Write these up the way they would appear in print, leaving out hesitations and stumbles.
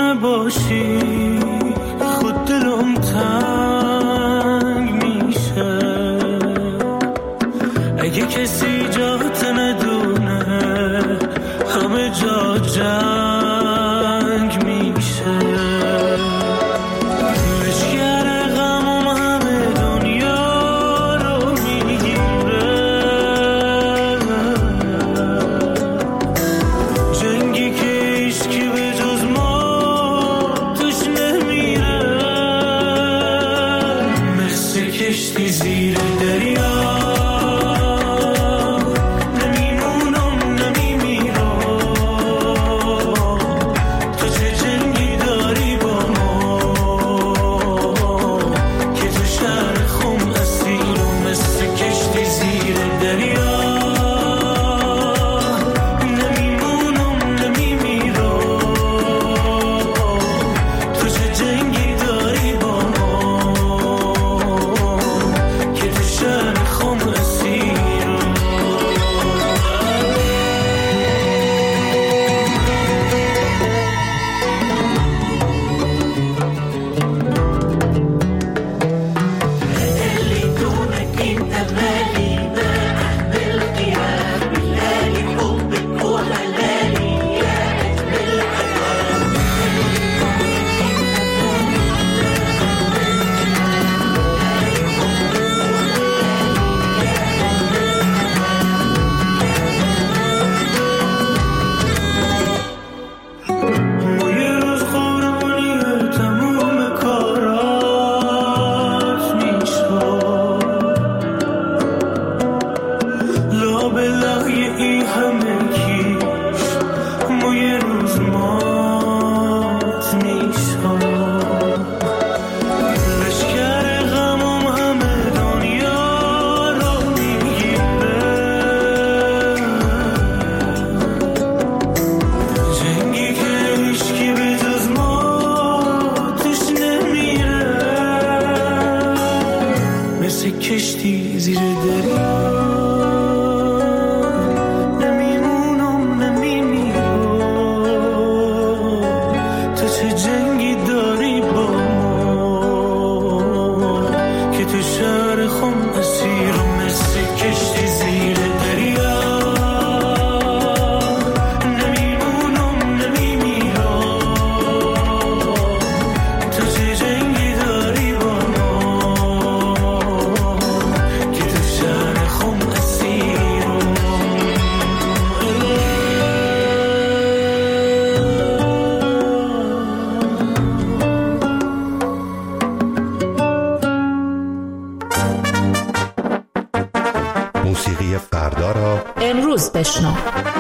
نباشی خود دلم تنگ میشه. اگه کسی جات ندونه همه جا جنگ میشه. لشگر غمم همه دنیا رو میگیره. جنگی که هیچکی به جز ما توش نمیره. مثل کشتی زیر دریا کشتی زیر دریا نمیمونم نمیمیرم. تو چه جنگی داری با ما که تو شهر خم اسیرم. مثل کشتی زیر دریا نمیمونم نمیمیرم. تو چه جنگی داری با موسیقی فردا را امروز بشنو.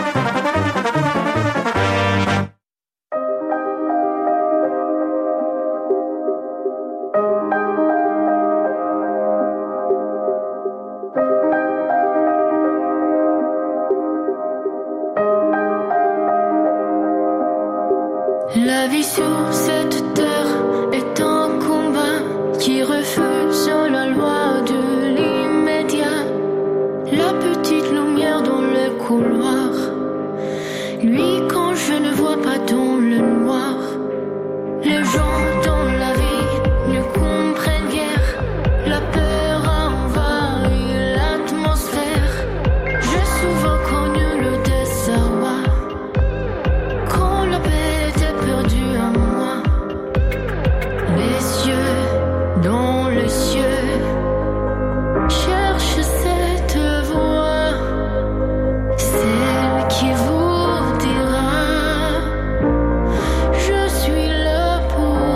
La vie sur cette terre est un combat qui refuse la loi de l'immédiat. La petite lumière dans le couloir, lui quand je ne vois pas dans le noir. Les gens dans la vie ne comprennent guère, la peur envahit l'atmosphère. J'ai souvent connu le désarroi quand la paix était perdue à moi. Les yeux dans les cieux cherche cette voix, celle qui vous dira je suis là pour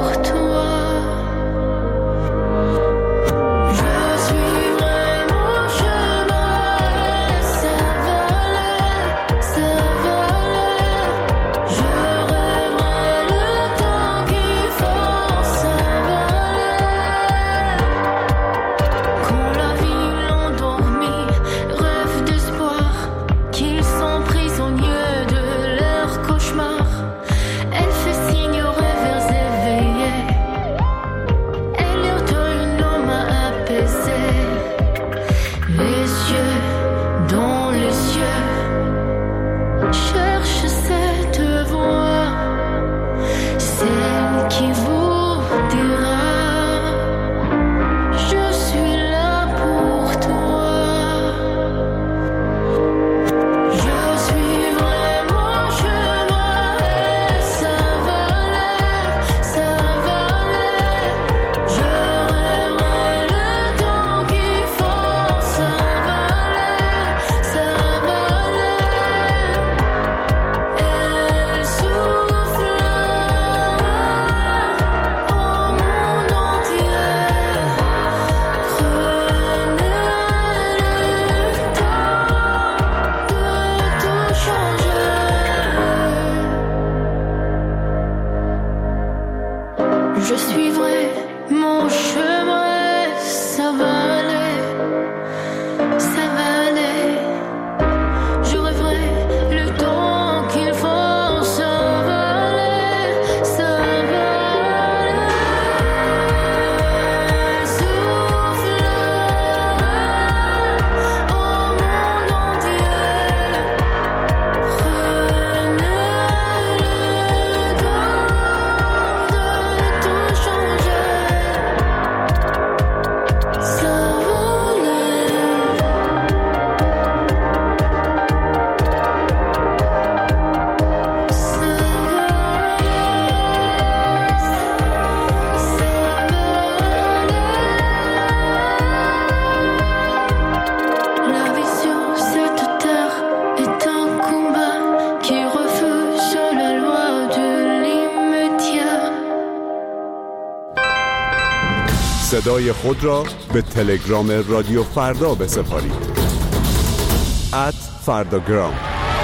صدای خود را به تلگرام رادیو فردا بسپارید. @فرداگرام.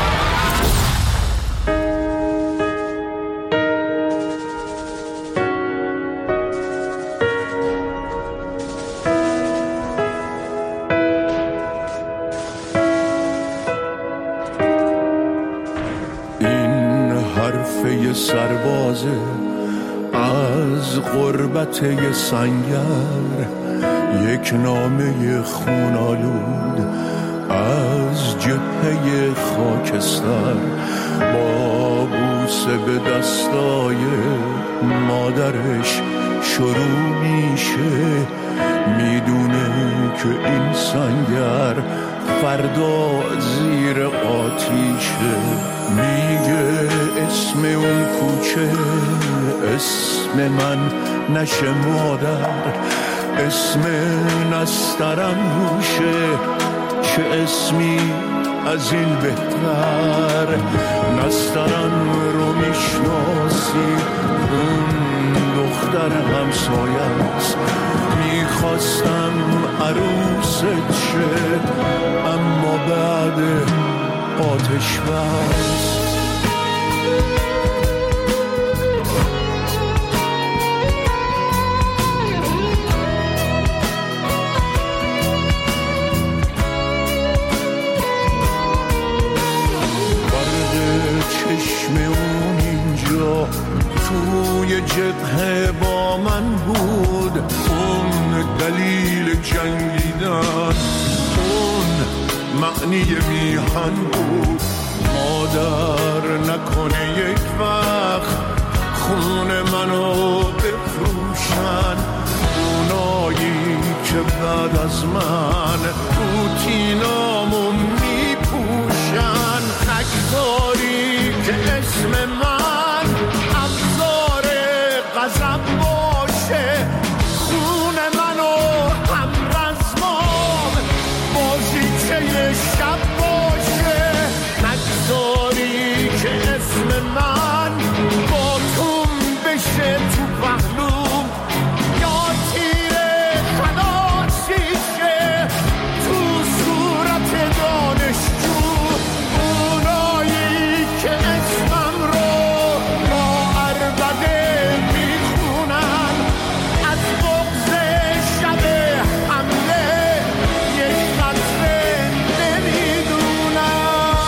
حرفه سربازه از غربت یه سنگر، یک نامه خونالود از جبهه خاکستر، با بوسه به دستای مادرش شروع میشه. میدونه که این سنگر فردا زیر آتیشه. میگه اسم اون کوچه اسم من نشه مادر، اسم نسترم روشه، چه اسمی از این بهتر. نسترم رو میشناسی، اون دختر همسایه است. میخواستم عروست شه اما بعد آتش بس. چشم اون اینجا توی جبهه با من بود، اون دلیل جنگیدن، اون معنی میهن بود. مادر نکنه یک وقت خون منو بفروشن، اونایی که بعد از من روتینامو میپوشن. خکداری که اسم من ابزار غضب باشه، خون منو هم رزمام بازیچه شب باشه. خکداری که اسم من با توم بشه تو پهلوم، یا تیر خلاصیشه تو صورت دانشجو. اونایی که اسمم رو با عربده میخونن، از بغض شب حمله یک قطره نمیدونن.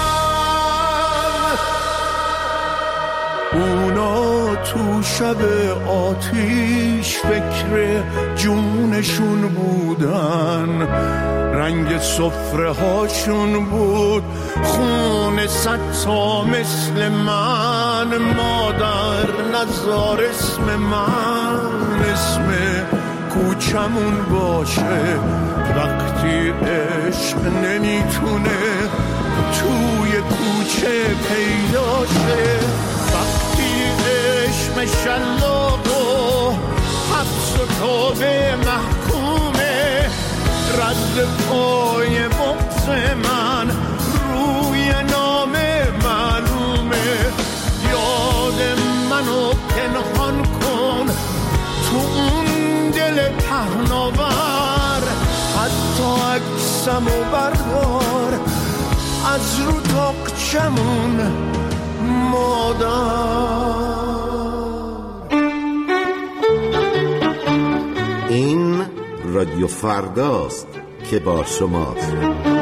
اونا تو شب آتیش فکر جونشون بودن، رنگ سفره هاشون بود خون ستا مثل من. مادر نذار اسم من اسم کوچمون باشه، وقتی عشق نمیتونه توی کوچه پیدا شه. وقتی عشق شلاق و حبس و توبه محکومه، رد پای بغض من روی نام معلومه. یاد منو پنهان کن تو اون دل پهناور، حتی عکسمو بردار از رو تاقچمون مادر. این رادیو فرداست که با شماست.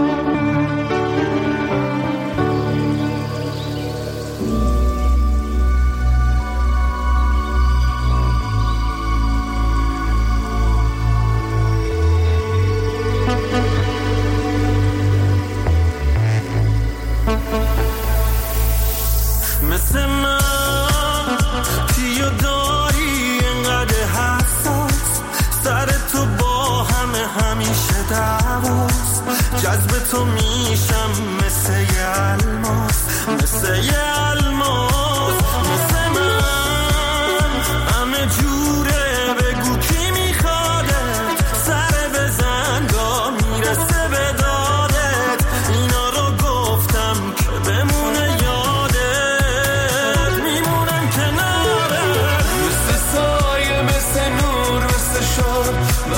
مثل من کیو داری انقدر حساس، سر تو با همیشه دعواست. جذب تو میشم مثل یه الماس، مثل یه الماس. مثل من همه جوره، بگو کی میخوادت، سر بزن گاه میرسه به دادت. اینا رو گفتم که بمونه یادت، میمونم کنارت. مثل سایه مثل نور مثل شب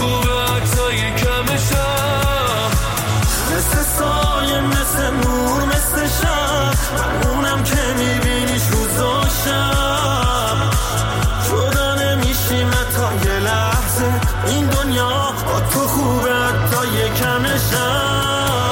خوبه حتی یکمشم، مثل سایه مثل نور مثل شب، اونم که میبینیش روز و شب، جدا نمیشیم حتی یه لحظه، این دنیا با تو خوبه حتی یکمشم.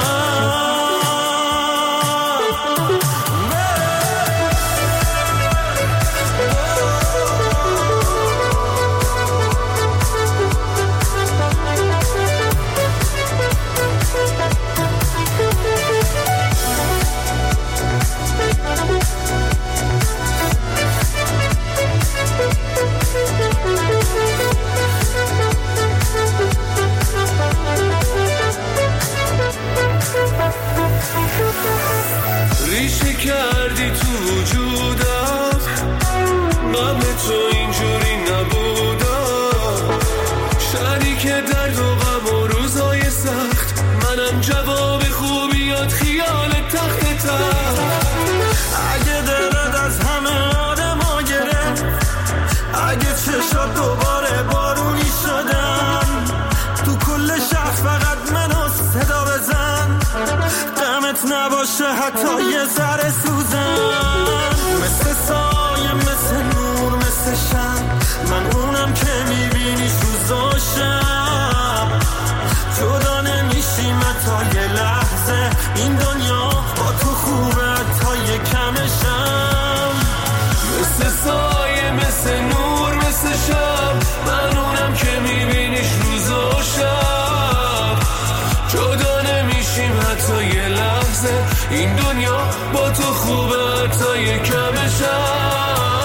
ریشه کردی تو وجودم، قبل تو اینجوری نبودم، شریک درد و غم و روزای سخت، منم جواب خوبیات خیال تخت تخت. اگه دلت از همه آدم ها گرفت، اگه چشات دوباره بارونی شدن، تو کل شهر فقط منو صدا بزن، دمت نباشه حتی یه ذره سوزن، مثل سایه مثل نور مثل شب، من اونم که میبینیش روز و شب، جدا نمیشیم حتی یه لحظه، این دنیا با تو خوبه حتی یکمشم، مثل سایه مثل نور مثل شب، من اونم که میبینیش روز و شب، جدا نمیشیم حتی یه لحظه، این دنیا با تو خوبه حتی یکمشم.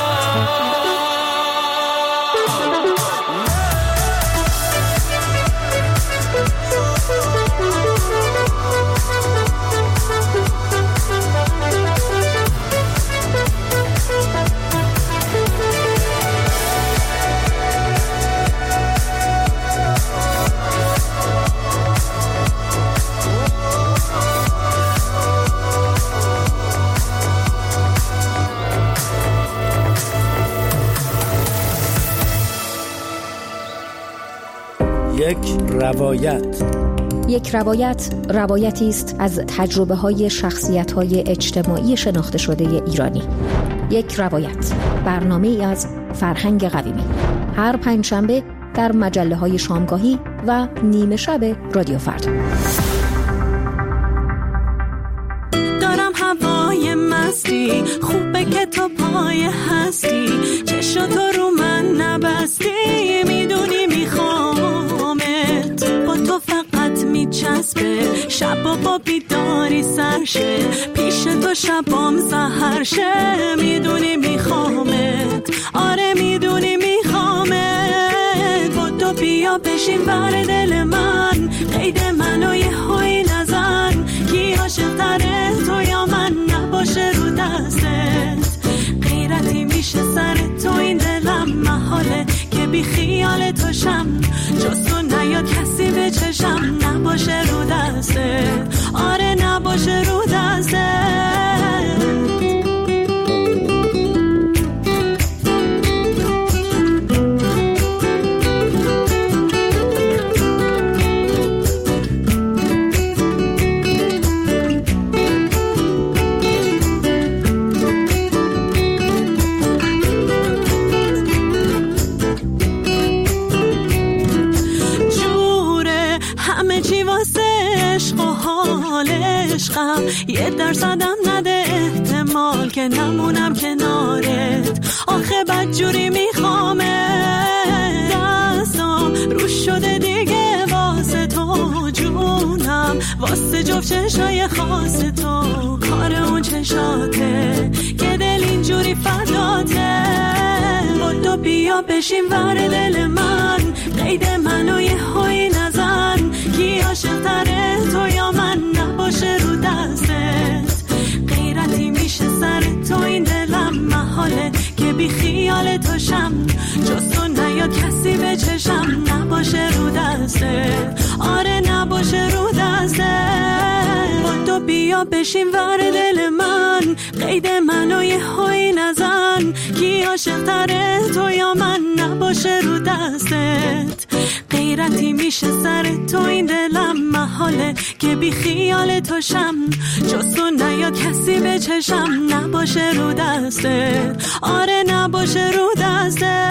یک روایت روایتی است از تجربه های شخصیت های اجتماعی شناخته شده ایرانی. یک روایت، برنامه ای از فرهنگ قویمی، هر پنجشنبه در مجله های شامگاهی و نیمه شب رادیو فردا. دارم هوای مستی، خوبه که تو پای هستی، چشم تو رو من نبستی، میدونی میخوامت، با تو فقط میچسبه، شب و با بیداری سرشه، پیش تو شبام سحرشه، میدونی میخوامت، آره میدونی میخوامت، با تو بیا بشین بر دل من، قید منو یه هایی نزن، کی عاشق تره تو یا من، نباشه رو دستت، غیرتی میشه سر تو این دلم، محاله که بی خیال تو شم، جز تو نیاد کسی به چشم، نباشه رو دستت، آره نباشه رو دستت. یه درصدم نده احتمال که نمونم کنارت، آخه بدجوری میخوامه، دستم رو شده دیگه واسه تو جونم، واسه جفت چشای خاص تو، کار اون چشاته که دل اینجوری فداته، با تو بیا بشین ور دل من، قید منو یه هایی نزن، کی عاشق تره تو یا من، نباشه رو دستت، غیرتی میشه سر تو این دلم، محاله که بی خیال تو شم، جز تو نیاد کسی به چشم، نباشه رو دستت، آره نباشه رو دستت، با تو بیا بشین ور دل من، قید منو یه هایی نزن، کی عاشق تره تو یا من، نباشه رو دستت، غیر حیرتی میشه سر تو این دلم محاله که بی خیال تو شم جستو نیاد کسی به چشم نباشه رو دسته آره نباشه رو دسته.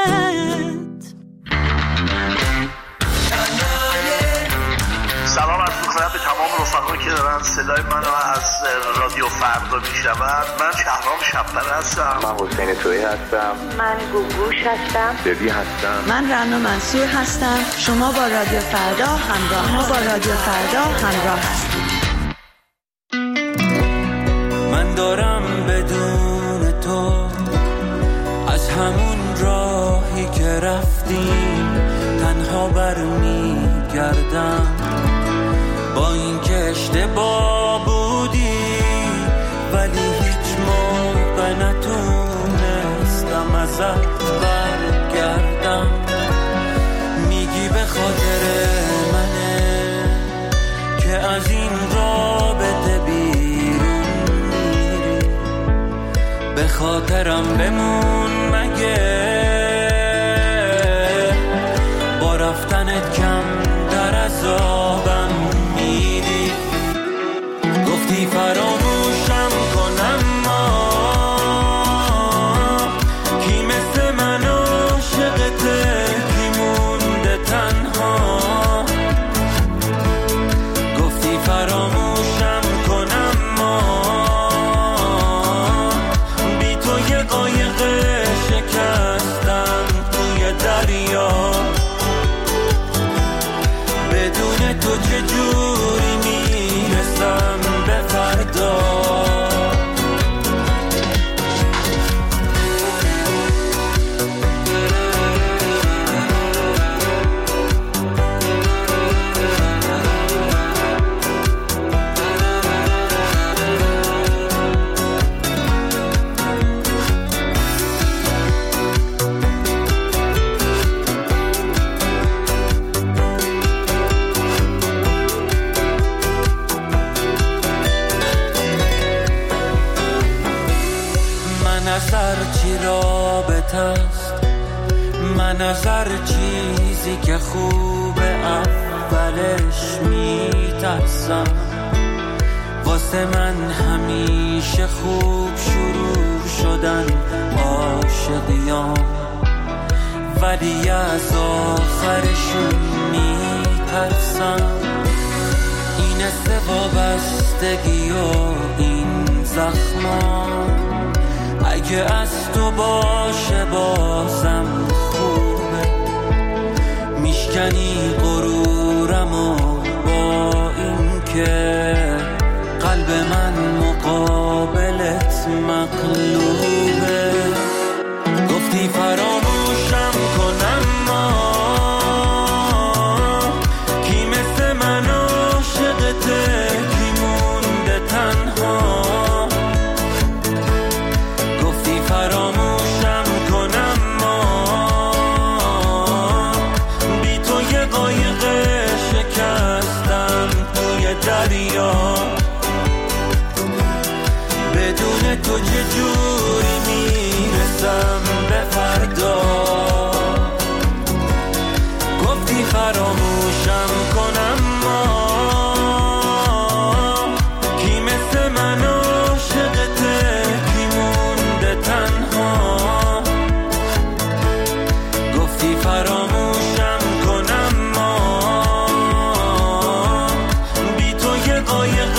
سلام عرض می‌کنم به تمام رفقایی که دارن صدای منو از رادیو فردا میشنون. من شهرام شب‌پر هستم. من حسین تویی هستم. من گوگوش هستم. دبی هستم. من رنا منصور هستم. شما با رادیو فردا همراه هستید. من دارم بدون تو از همون راهی که رفتیم تنها برمیگردم با این که اشتباه بودی ولی هیچ موقع نتونستم ازت برگردم. میگی به خاطر منه که از این رابطه بیرون میری به خاطرم بمون مگه با رفتنت کم در عذابم میری. گفتی فراموشم کنم ما کی مثل من عاشقته کی مونده تنها. گفتی فراموشم کنم ما بی تو یه قایق شکستم توی دریا. بدون تو چجوری میرسم به فردا. من از هر چیزی که خوبه اولش میترسم. واسه من همیشه خوب شروع شدن عاشقیام ولی از آخرشون میترسم. این وابستگی و این زخما اگه از تو باشه بازم خوبه. میشکنی غرورمو با این که قلب من مقابلت مغلوبه. گفتی فراموشم کنم ما کی مثل من عاشقته کی مونده تنها. گفتی فراموشم کنم ما بی تو یه قایق شکستم توی دریا. بدون تو چجوری میرسم به فردا. گفتی فراموشم کنم ما کی مثل من عاشقته کی مونده تنها. گفتی فراموشم کنم ما بی تو یه قایق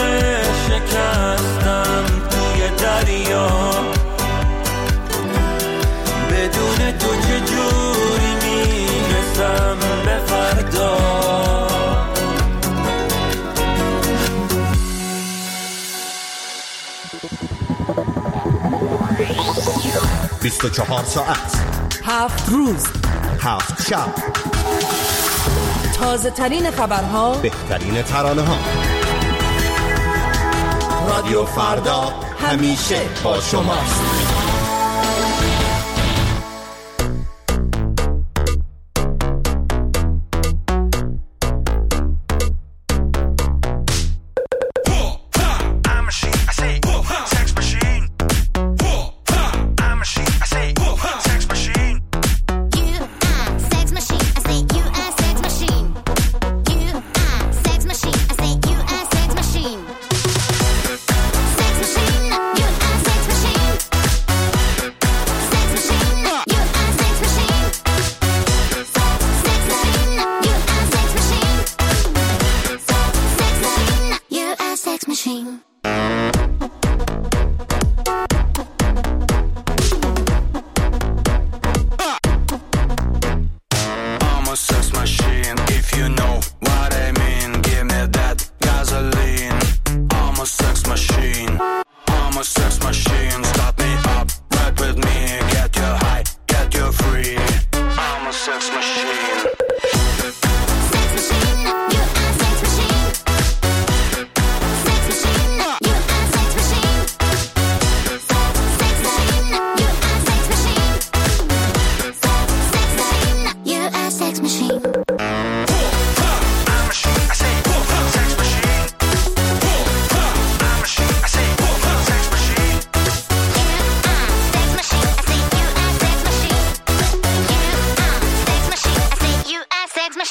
شکستم توی دریا. بدون تو چجوری میرسم به فردا. 24 ساعت 7 روز 7 شب تازه ترین خبرها، بهترین ترانه ها. رادیو فردا همیشه با شماست. Sex machine.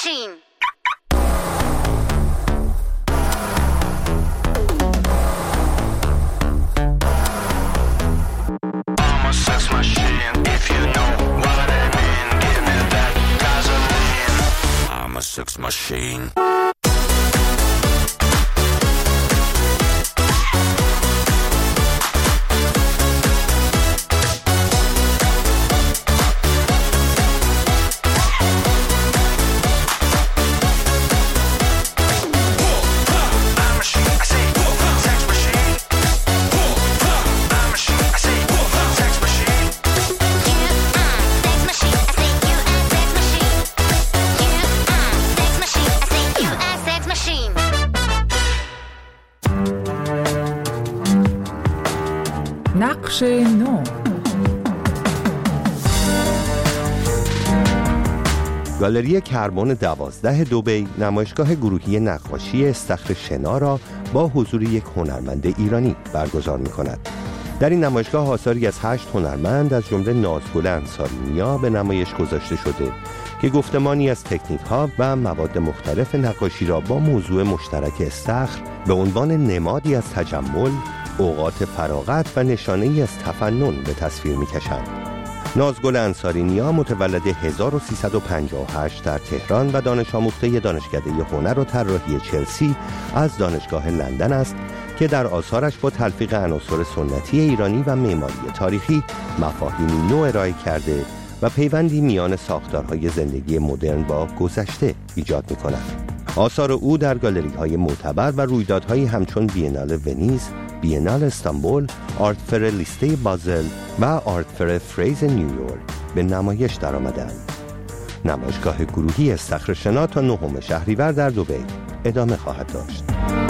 machine. I'm a sex machine. If you know what I mean, give me that gasoline. I'm a sex machine. نقش نو. گالری کربن 12 دبی نمایشگاه گروهی نقاشی استخر شنا را با حضور یک هنرمند ایرانی برگزار می‌کند. در این نمایشگاه آثاری از 8 هنرمند از جمله نازگل انصارینیا به نمایش گذاشته شده که گفتمانی از تکنیک‌ها و مواد مختلف نقاشی را با موضوع مشترک استخر به عنوان نمادی از تجمل، اوقات فراغت و نشانه‌ای از تفنن به تصویر می‌کشند. نازگل انصارینیا متولد 1358 در تهران و دانش آموخته دانشکده هنر و طراحی چلسی از دانشگاه لندن است که در آثارش با تلفیق عناصر سنتی ایرانی و معماری تاریخی مفاهیمی نو ارائه کرده و پیوندی میان ساختارهای زندگی مدرن با گذشته ایجاد می‌کند. آثار او در گالری‌های معتبر و رویدادهایی همچون بینال ونیز، بینال استانبول، آرت فر لیسته بازل و آرت فر فریز نیویورک به نمایش درآمدند. نمایشگاه گروهی استخر شنا تا 9 شهریور در دبی ادامه خواهد داشت.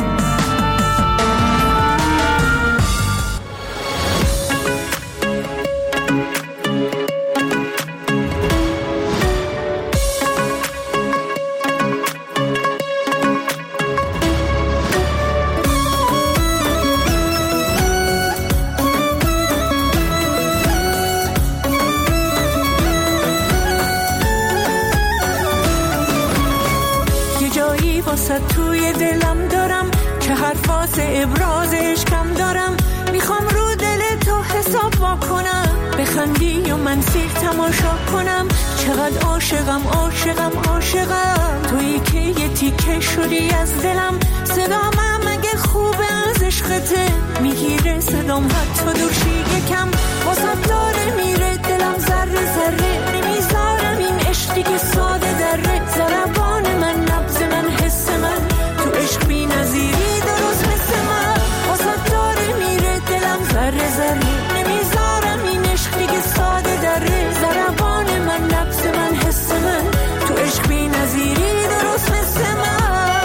توی دلم دارم که حرفات ابرازش کم دارم، میخوام رو دل تو حساب واکنم، بخندی و من سیر تماشا کنم. چقدر عاشقم عاشقم عاشقم، تویی که یه تیکه شدی از دلم. صدام اگه خوبه از عشقته میگیره صدام حتی دورشی یکم، واسه داره میره دلم ذره ذره، نمیذارم این عشقی که ساده دره. ضربان من نبض من حس من تو عشق بی نظیری درست مثل من، واسه داره میره دلم ذره ذره، نمیذارم این عشقی که ساده دره. ضربان من نبض من حس من تو عشق بی نظیری درست مثل من.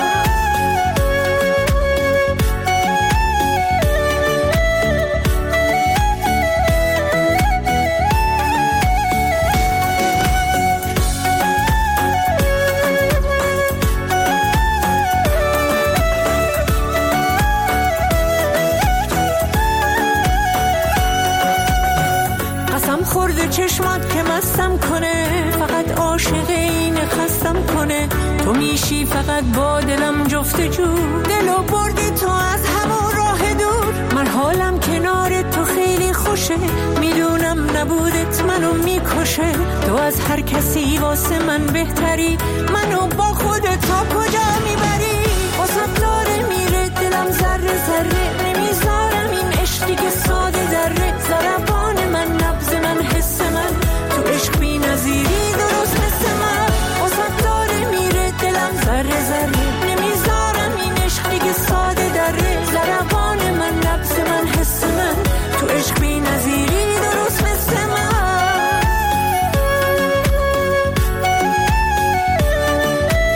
چشمات که مستم کنه، فقط عاشق این خستم کنه. تو میشی فقط با دلم جفتجو، دلو بردی تو از همون راه دور. من حالم کنار تو خیلی خوشه، میدونم نبودت منو میکشه. تو از هر کسی واسه من بهتری، منو با خودت تا کجا میبری. واسه داره میره دلم ذره ذره، نمیذارم این عشقی که ساده دره. ضربان من نبض من حس من تو عشق بی نظیری درست مثل من، واسه داره میره دلم ذره ذره، نمیذارم این عشقی که ساده دره. ضربان من نبض من حس من تو عشق بی نظیری درست مثل من.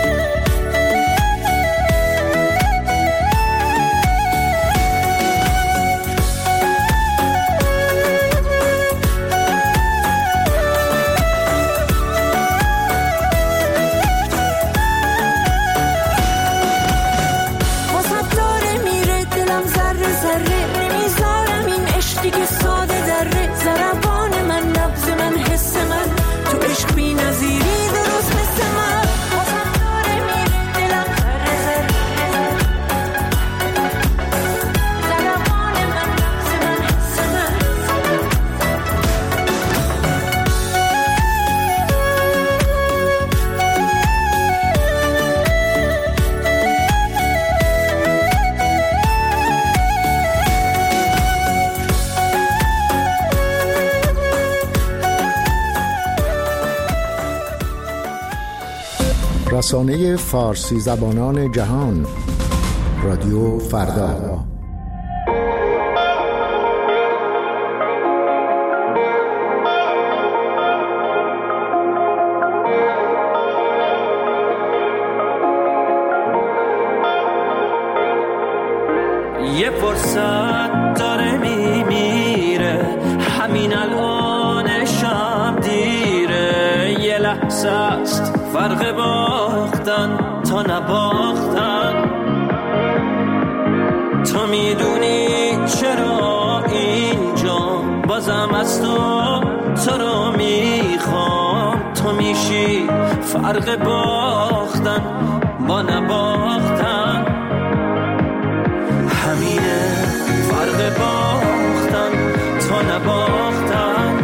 رسانه فارسی زبانان جهان، رادیو فردا. یه فرصت داره میمیره، همین الانشم دیره. یه لحظه است فرق باختن تا نباختن. تو میدونی چرا اینجا بازم از تو رو میخوام. تو میشی فرق باختن با نباختن. همینه فرق باختن تا نباختن.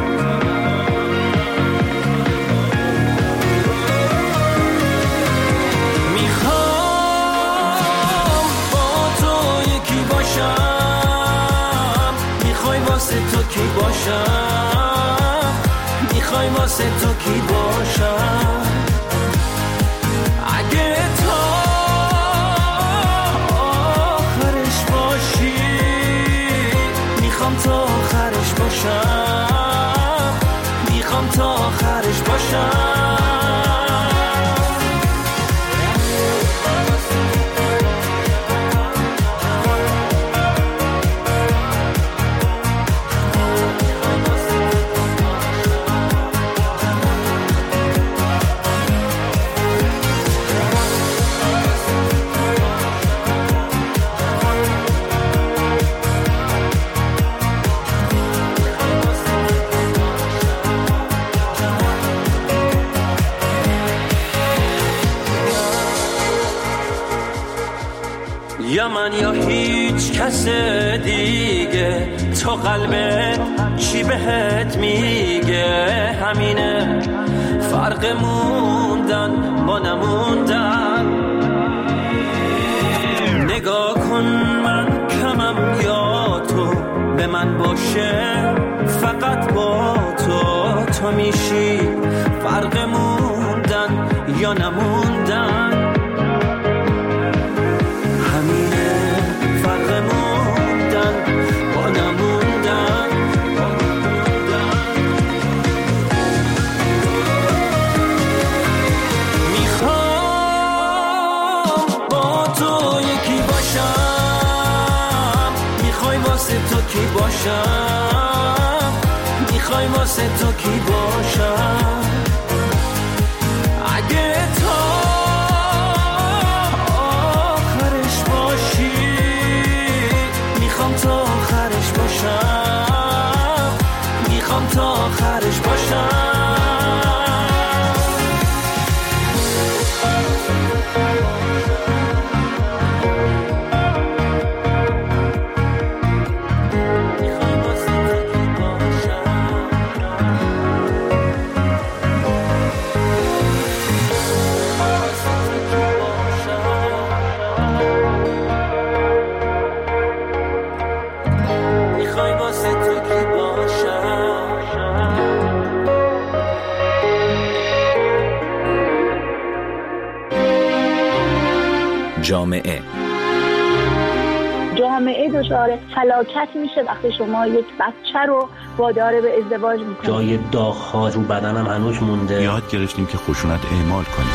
میخوام با تو یکی باشم. میخوای واسه تو کی باشم؟ میخوای واسه تو کی باشم؟ اگه تو میخوام تا آخرش باشم. میخوام تا آخرش باشم. یا من یا هیچ کس دیگه، تو قلبت چی بهت میگه؟ همینه فرق موندن با نموندن. نگاه کن من کمم یا تو به من باشه، فقط با تو میشی فرق موندن یا نموندن. کی باشم؟ میخوای واسه تو کی باشم؟ اگه تو آخرش باشی، میخوام تا آخرش باشم. میخوام تا آخرش باشم. جامعه دچار فلاکت میشه وقتی شما یک بچه رو وادار به ازدواج میکنید. جای داغ‌ها رو بدنم هنوز مونده. یاد گرفتیم که خشونت اعمال کنیم.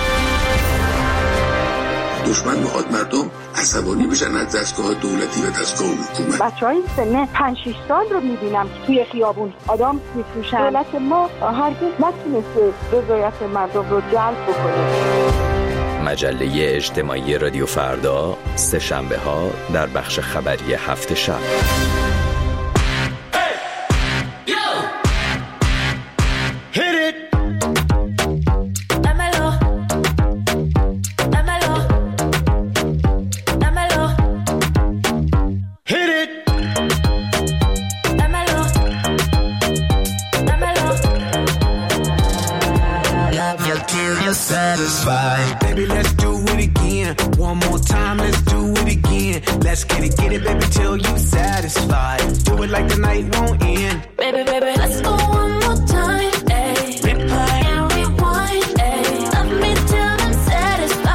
دشمن میخواد مردم عصبانی بشن از دستگاه دولتی و دستگاه حکومت. بچهای سن 5-6 سال رو میبینم که توی خیابون آدم میفروشن. دولت ما هرگز نتونسته رضایت مردم رو جلب بکنه. مجله اجتماعی رادیو فردا، سه شنبه ها در بخش خبری هفت شب. Satisfied, baby, let's do it again. One more time, let's do it again. Let's get it, baby, till you satisfied. Do it like the night won't end. Baby, let's go one more time. Ay. Replay and rewind. Ay. Love me till I'm satisfied.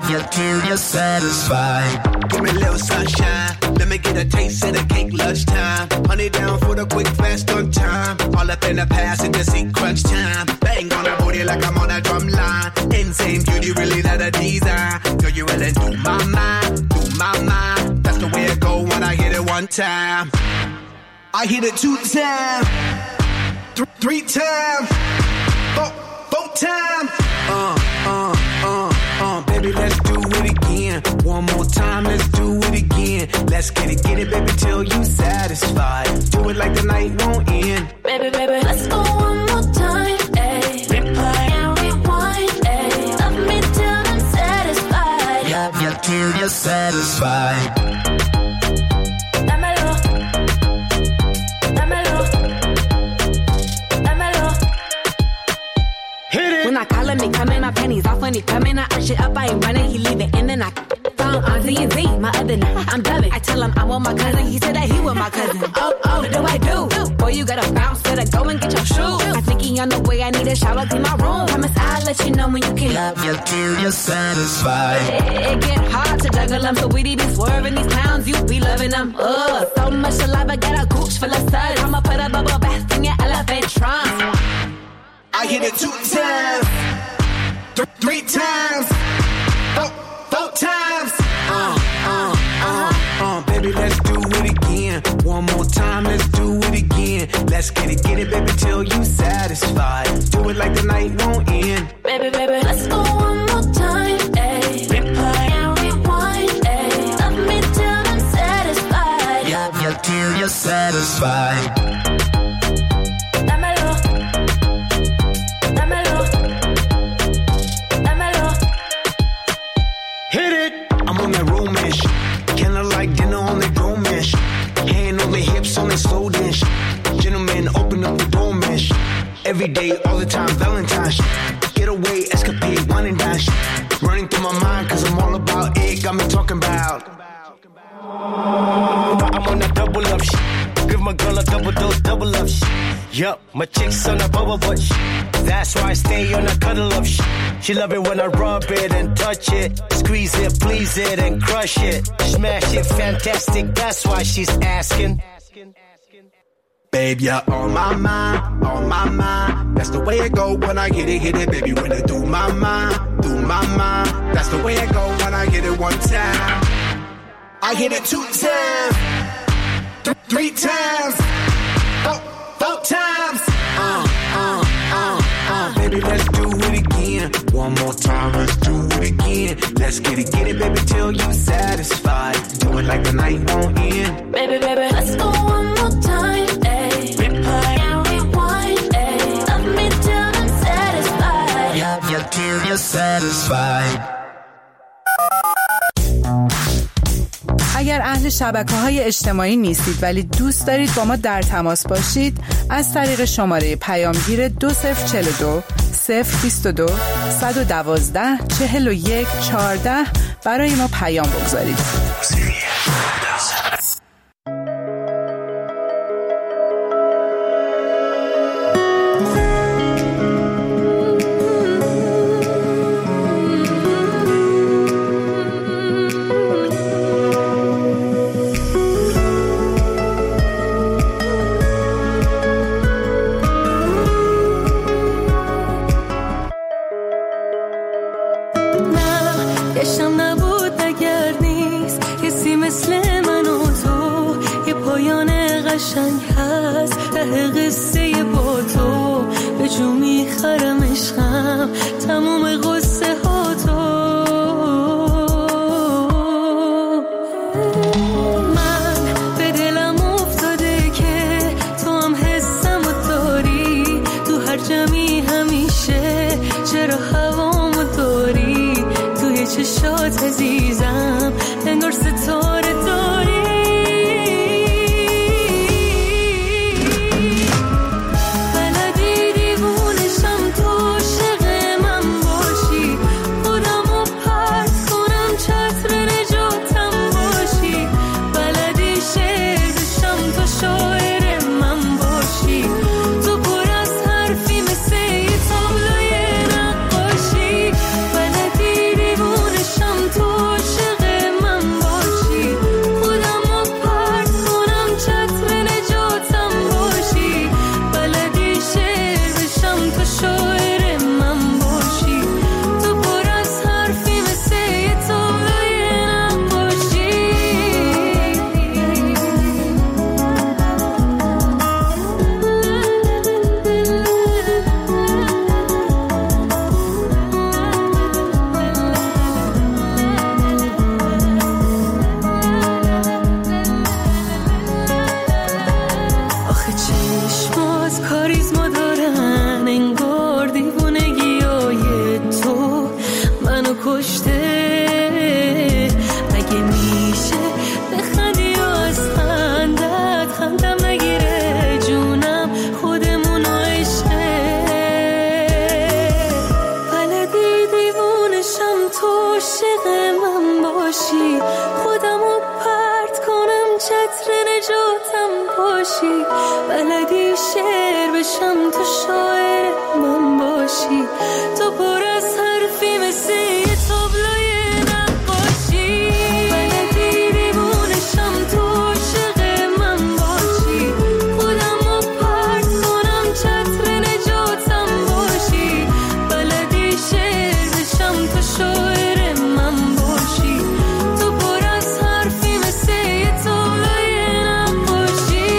Love you till you're satisfied. Give me a little sunshine. Let me get a taste of the cake lunchtime. Honey down for the quick fast on time. All up in the past and just see crunch time. Bang on the booty like I'm on a drum line. Insane beauty, really that a design. Girl, you really do my mind, do my mind. That's the way it go when I hit it one time. I hit it 2 times, 3 times, 4 times. Baby, let's do it again. One more time, let's do it again. Let's get it, baby, till you satisfied. Do it like the night won't end. Baby, let's go one more time. Ayy, replay and rewind. Ayy, love me till I'm satisfied. Love you till you're satisfied. When I call him, he coming, my pennies off when he coming. I arch it up, I ain't running, he leave it in and I found on Z&Z, my other night, I'm dubbing. I tell him I want my cousin, he said that he want my cousin. Oh, what do I do? Boy, you gotta bounce, better go and get your shoes. I think he on the way, I need a shower, clean my room. Promise I'll let you know when you can. Love you till you're satisfied. It get hard to juggle them, so we be swerving these pounds, you be loving them. So much saliva, got a gooch full of suds. I'ma put a bubble bath in your elephant trunk. I hit it 2 times, 3 times, 4 times. Baby, let's do it again. One more time, let's do it again. Let's get it, baby, till you satisfied. Do it like the night won't end. Baby, let's go one more time. Ayy, replay and rewind. Ayy, love me till I'm satisfied. Love you till you're satisfied. Slow dance, gentlemen, open up the door, mesh. Every day, all the time, Valentine's. Get away, escapade, wine and dash. Running through my mind, cause I'm all about it. Got me talking about. I'm on a double up shit. Give my girl a double dose, double up shit. Yup, my chick's on a bubble butt shit. That's why I stay on a cuddle up shit. She love it when I rub it and touch it. Squeeze it, please it, and crush it. Smash it, fantastic, that's why she's asking. Babe, you're on my mind, on my mind. That's the way it go when I hit it, baby. When I do my mind, that's the way it go when I hit it one time. I hit it 2 times, 3 times, 4 times. Baby, let's do it again. One more time, let's do it again. Let's get it, baby, till you satisfied. Do it like the night won't end. Baby, let's go one more time. Ayy, replay and rewind. Ayy, love me till I'm satisfied. Love you till you're satisfied. اگر اهل شبکه‌های اجتماعی نیستید ولی دوست دارید با ما در تماس باشید، از طریق شماره پیامگیر 2042 022 112 41 14 برای ما پیام بگذارید. قصه با تو به جو میخرم عشقم تموم قصه ها تو من به دلم افتاده که تو هم حسم و داری تو هر جمعی همیشه چرا هوامو داری توی چشات عزیزم انگار ستاره داری شم باشی، خودمو پرت کنم چتر نجاتم باشی، بلدی شعر بشم تو شاعر من باشی، تو پر از حرفی مثل یه تابلوی نقاشی، بلدی دیوونشم تو عاشق من باشی، خودمو پرت کنم چتر نجاتم باشی، بلدی شعر بشم تو شاعر من باشی، تو پر از حرفی مثل یه تابلوی نقاشی.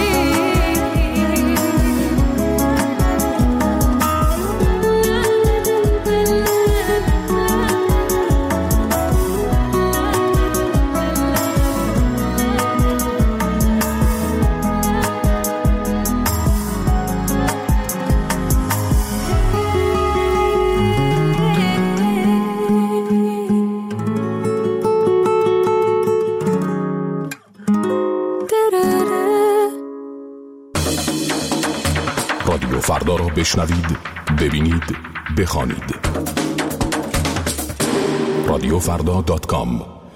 رادیو فردا را بشنوید، ببینید، بخوانید. radiofrda.com.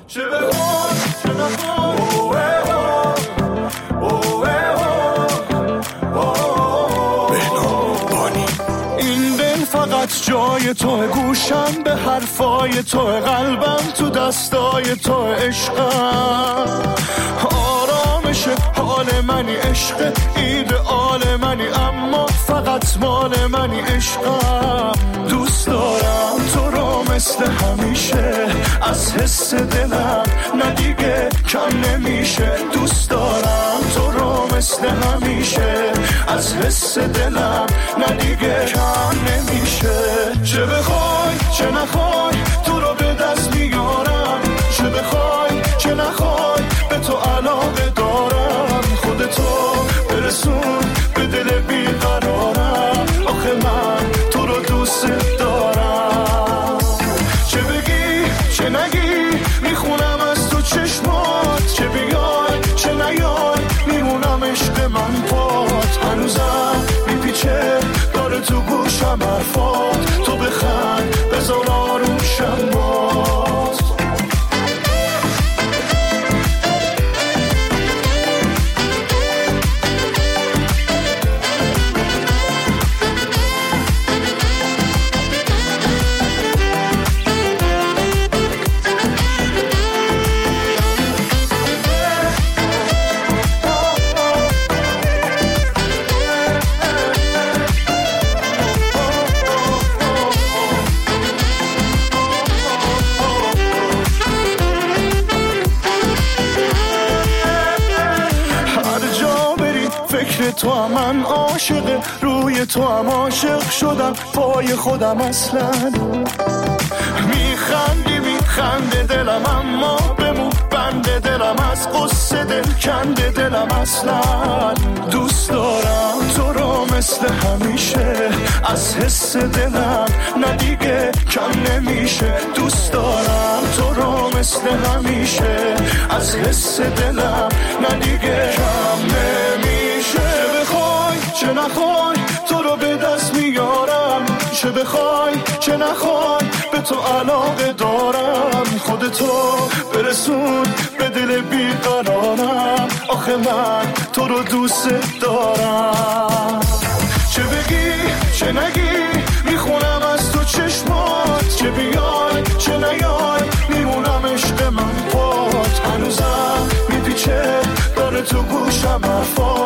این دل فقط جای تو، گوشم به حرفای تو، قلبم تو دستای تو، عشقم آرامش حال منی، عشق ایدئال منی، اما فقط مال منی، عشقم دوست دارم تو رو مثل همیشه، از حس دلم نه دیگه کم نمیشه، دوست دارم تو رو مثل همیشه، از حس دلم نه دیگه کم نمیشه، چه بخوای چه نخوای تو رو به دست میارم، چه بخوای چه نخوای به تو علاقه دارم، خودتو برسون به دل بیقرارم، آخه من تو رو دوست دارم، چه بگی چه نگی میخونم از تو چشمات، چه بیای چه نیای میمونم عشق من پات، هنوزم میپیچه داره تو گوشم حرفات، تو بخند بذار آرومشم باز. تو هم من عاشق، روی تو هم عاشق شدم، پای خودم اصلا میخندی میخنده دلم، اما بمون بنده دلم، از قصه دل کنده دلم، اصلا دوست دارم تو رو مثل همیشه، از حس دلم نه دیگه کم نمیشه، دوست دارم تو رو مثل همیشه، از حس دلم نه دیگه کم نمیشه، چه نخوای تو رو به دست میارم، چه بخوای چه نخوای به تو علاقه دارم، خودتو برسون به دل بیقرارم، آخه من تو رو دوست دارم، چه بگی چه نگی میخونم از تو چشمات، چه بیای چه نیای میمونم عشق من پات، هنوزم میپیچه داره تو گوشم حرفات،